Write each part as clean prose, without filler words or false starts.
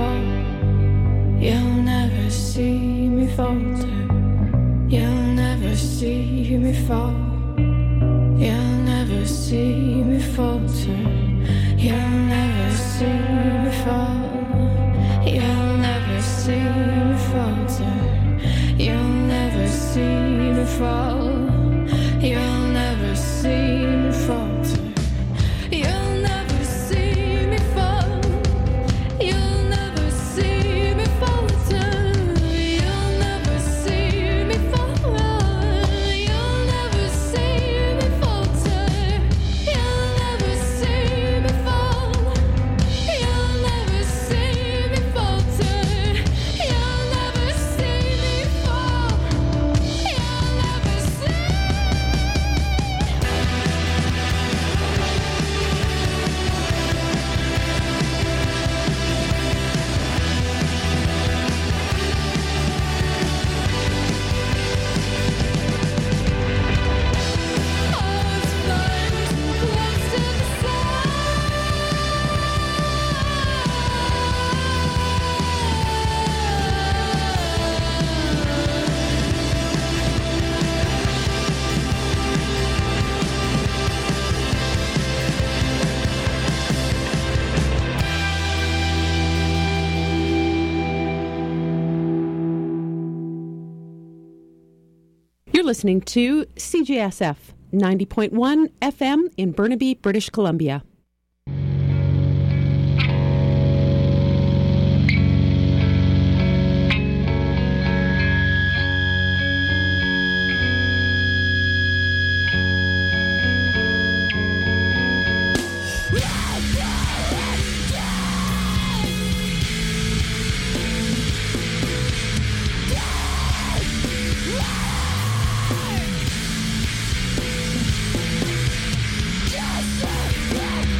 fall. You'll never see me falter. You'll never see me fall. You'll never see me falter. You'll never see me fall. You'll never see me falter. You'll never see me fall. You'll never see me falter. You'll never see me fall. You'll never see me falter. You'll never see me fall. You'll never see me falter. You'll never see me fall. You'll never see me falter. You'll never see me fall. You'll never see. You're listening to CJSF 90.1 FM in Burnaby, British Columbia. Just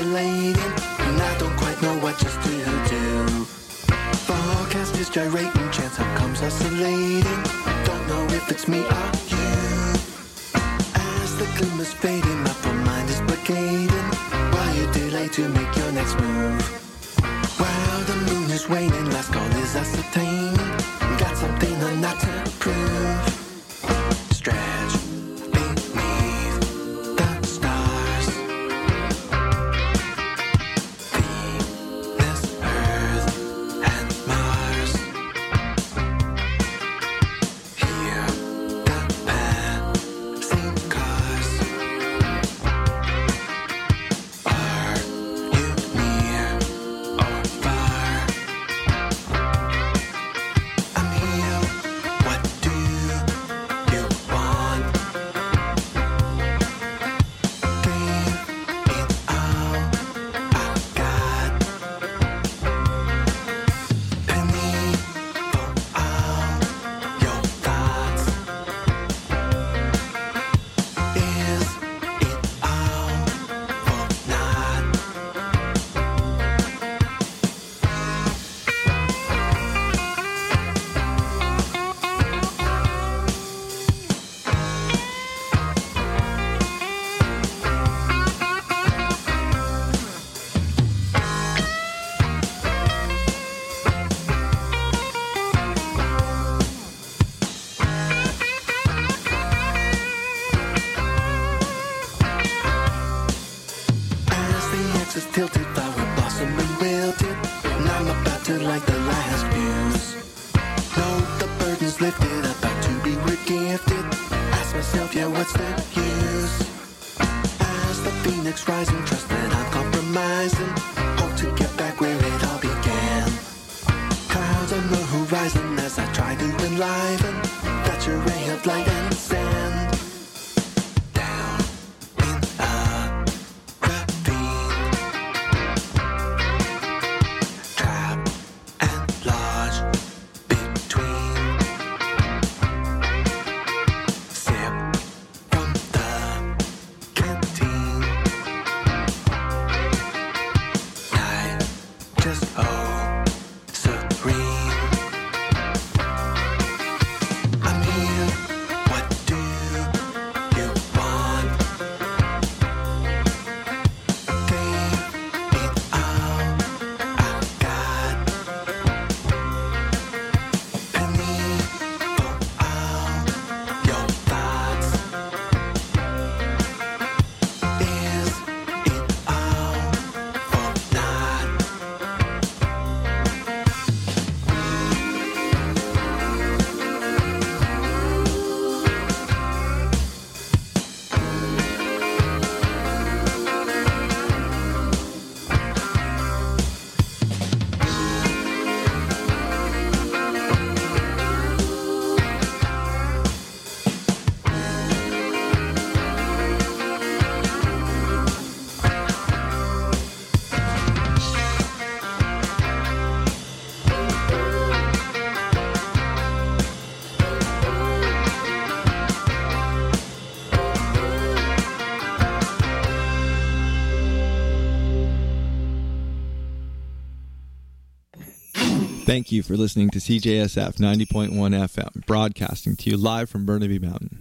oscillating, and I don't quite know what just to do. Forecast is gyrating, chance outcomes oscillating. Don't know if it's me or you. As the glimmer's fading, my full mind is blockading. While you delay to make your next move. While the moon is waning, last call is ascertaining. Got something or not to prove. Stretch beneath the stars. Venus, Earth, and Mars. Hear the passing cars. Are you near or far? I'm here. What do you want? Gave it all I've got. Penny for all your thoughts. Is it all or not? As the axis tilted, flower blossoming wilted, and I'm about to light the last fuse. Note the burden's lifted, about to be regifted. Ask myself, yeah, what's the use? As the phoenix rising, trust that I'm compromising. Hope to get back where it all began. Clouds on the horizon as I try to enliven. That's your ray of light and sand. Down in a ravine. Trapped and lodged between. Sip from the canteen. Night just serene. I'm here. What do you want? Gave it all I've got. Penny for all your thoughts. Is it all or not? Thank you for listening to CJSF 90.1 FM, broadcasting to you live from Burnaby Mountain.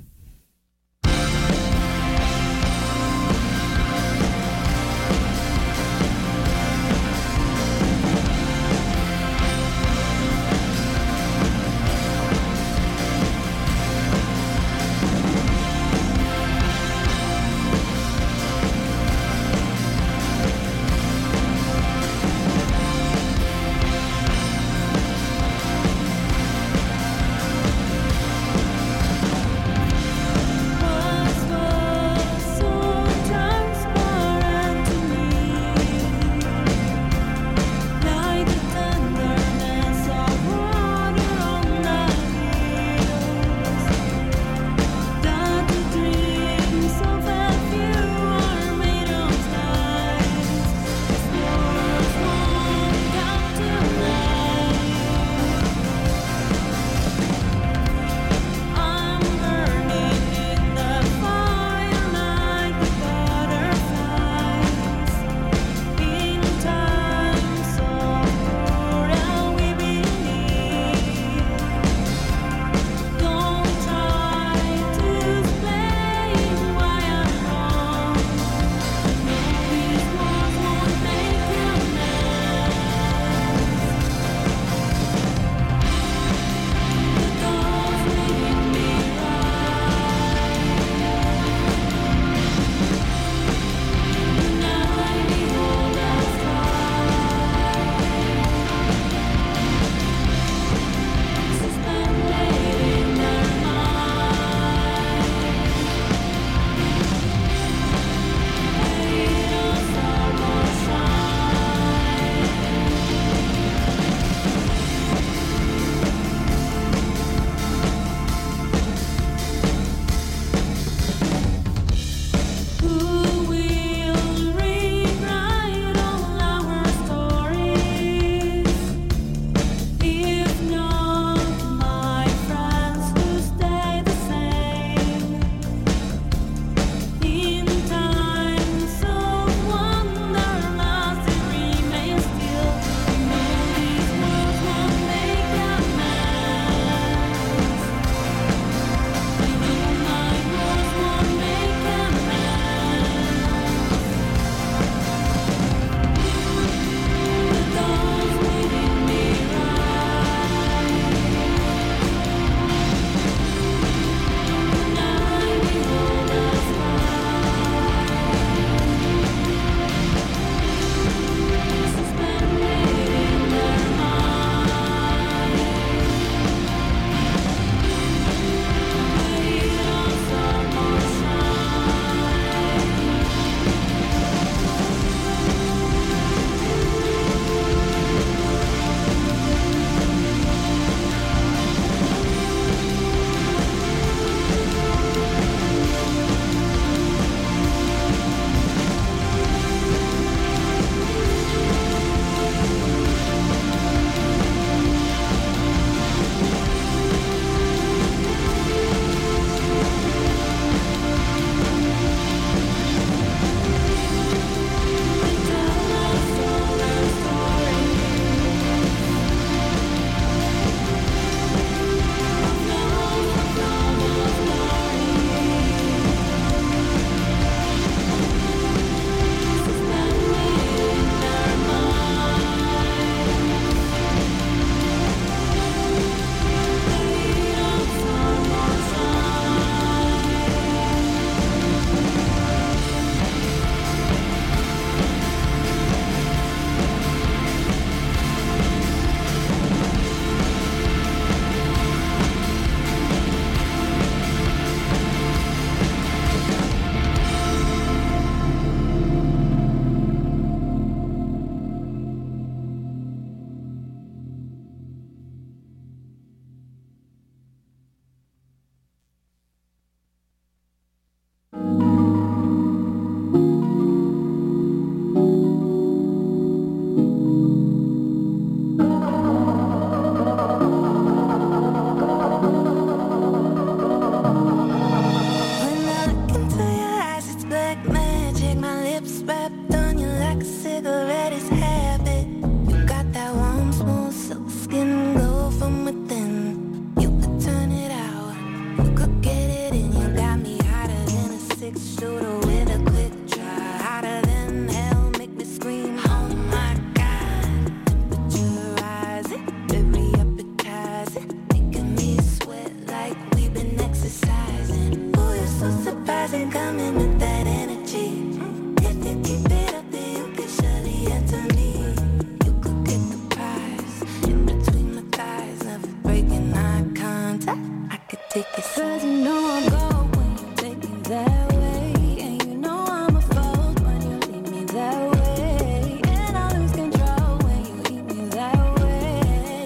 doesn't come in with that energy. If you keep it up, then you can surely enter me. You could get the prize in between my thighs, never breaking eye contact. I could take it. Cause you know I'll go when you take me that way. And you know I'm a fold when you leave me that way. And I lose control when you leave me that way.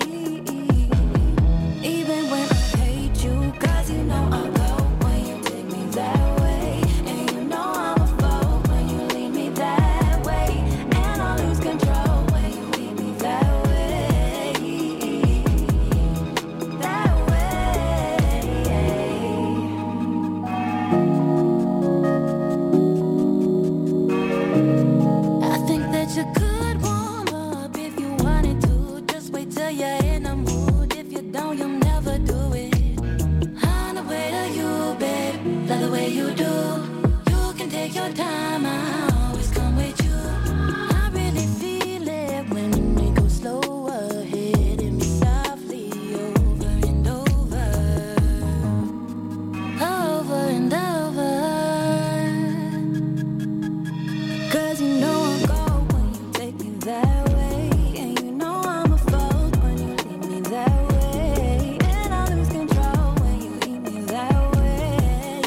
Even when I hate you, cause you know I'll go when you take me that way. And you know I'm a fold when you leave me that way. And I lose control when you leave me that way. That I think that you could warm up if you wanted to. Just wait till you're in the mood. If you don't, you'll never do it. On the way to you, babe, love the way you do. You can take your time, I always come with you. I really feel it when we go slower, hitting me softly over and over. Over and over. Cause you know I'll go when you take me that way. And you know I'm a fold when you leave me that way. And I lose control when you leave me that way.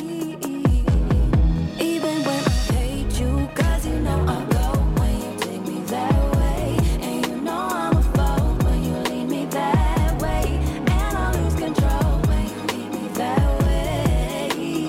Even when I hate you, cause you know I'll go when you take me that way. And you know I'm a fold when you leave me that way. And I lose control when you leave me that way.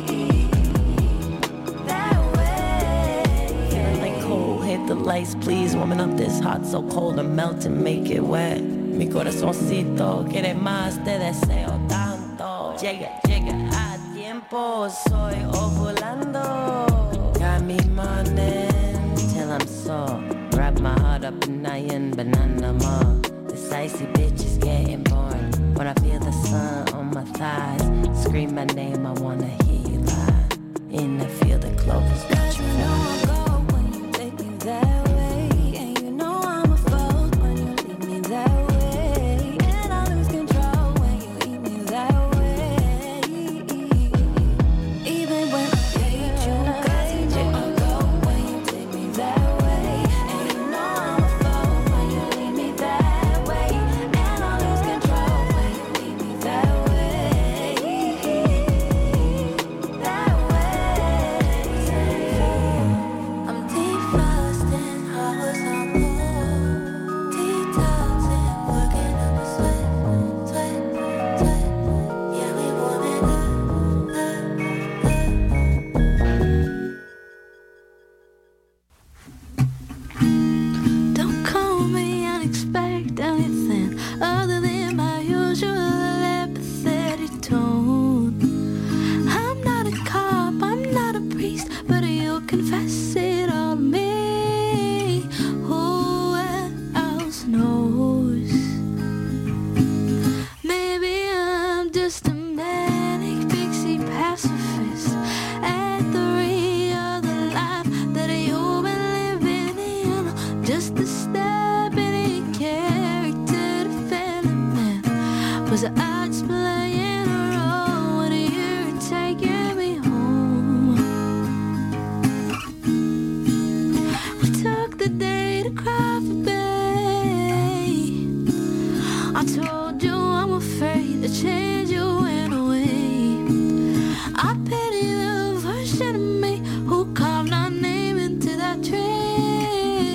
That way. Feeling cold, hit the lights, please. Warming up this hot, so cold and melting, make it wet. Mi corazoncito quiere más, te deseo tanto. Llega, llega a tiempo, soy ovulando. Got me morning till I'm sore. Wrap my heart up in iron banana more. This icy bitch is getting boring. When I feel the sun on my thighs, scream my name, I wanna hear you lie. In the field of clovers, got Cause you you know I'll go when you take me that way. And you know I'm a fold when you leave me that way. And I lose control when you leave me that way. Even when I hate you, cause you know I'll go when you take me that way. And you know I'm a fold when you leave me that way. And I lose control when you leave me that way. That way. I'm defrosting, hours on hold. Detoxing, working up a sweat, sweat, sweat. Yeah, we warming up. Don't call me and expect anything other than my usual apathetic tone. I'm not a cop, I'm not a priest, but you confess it all to me. Who else knows? Maybe I'm just a manic pixie pacifist at the rear of the life that you've been living in. Just a step in character development. Was the odds playing a role when you're taking me home? We took the day to Crawford Bay. I told you I'm afraid to change you in a way. I pity the version of me who carved our name into that tree.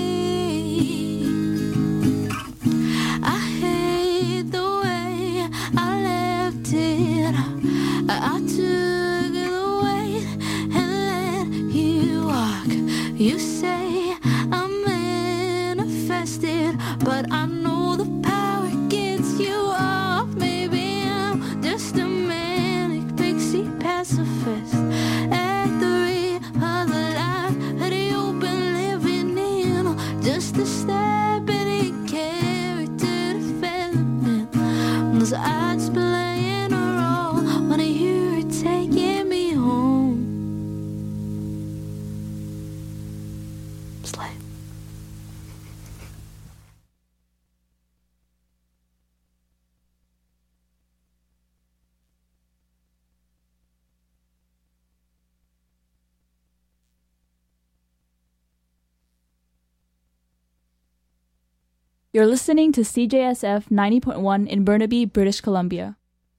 I hate the way I left it. I took it away and let you walk. You say I'm manifested, but I know the power gets you off. Maybe I'm just a manic pixie pacifist at the rear of the life that you've been living in. Just a step in character development. Those odds playing a role when you're taking me home. You're listening to CJSF 90.1 in Burnaby, British Columbia.